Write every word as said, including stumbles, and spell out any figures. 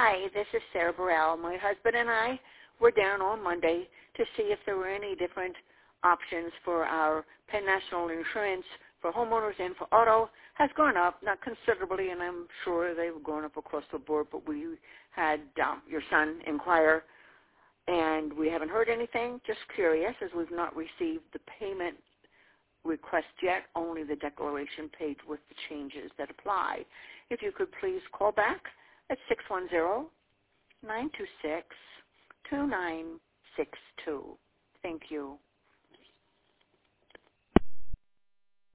Hi, this is Sarah Burrell. My husband and I were down on Monday to see if there were any different options for our Penn National insurance for homeowners and for auto. Has gone up, not considerably, and I'm sure they've gone up across the board, but we had um, your son inquire, and we haven't heard anything. Just curious, as we've not received the payment request yet, only the declaration page with the changes that apply. If you could please call back at six one zero, nine two six, two nine six two. Thank you.